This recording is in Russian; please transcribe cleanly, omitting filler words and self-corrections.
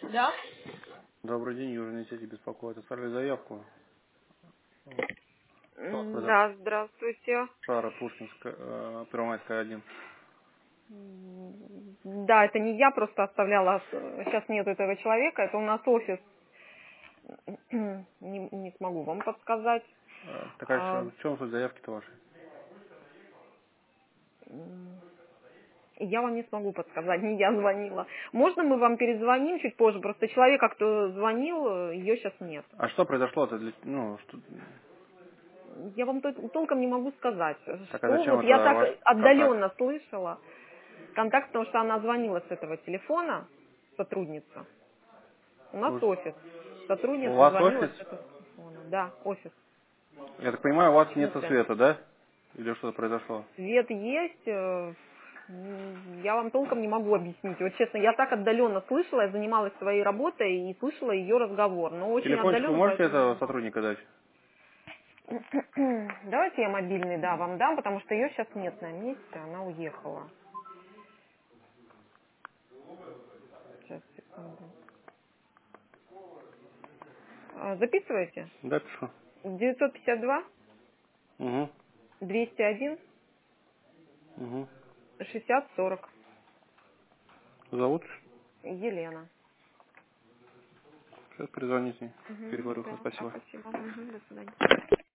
Да? Добрый день, Южный сети беспокоит. Оставили заявку. Да, здравствуйте. Шара Пушкинская, Первомайская 1. Да, это не я просто оставляла, сейчас нет этого человека, это у нас офис. Не смогу вам подсказать. Так а А, в чем суть заявки-то вашей? Я вам не смогу подсказать, не я звонила. Можно мы вам перезвоним чуть позже? Просто человека, кто звонил, ее сейчас нет. А что произошло-то? Я вам толком не могу сказать, Так а что зачем вот я это так ваш контакт? отдаленно слышала контакт, потому что она звонила с этого телефона, сотрудница. У нас офис. У Сотрудница вас звонила офис? с этого телефона. Да, офис. Я так понимаю, у вас В нет смысле? света, да? Или что-то произошло? Свет есть. Я вам толком не могу объяснить. Вот честно, я так отдаленно слышала, я занималась своей работой и слышала ее разговор. Но очень Телефончик вы отдаленно, можете поэтому не этого могу. сотрудника дать? Давайте я мобильный, да, вам дам, потому что ее сейчас нет на месте, она уехала. Сейчас, секунду. Записывайте. Да, пишу. 952 Угу. 201 Угу. 60 40. Зовут? Елена. Сейчас перезвоните. Переговорю. Да, Спасибо. спасибо. До свидания.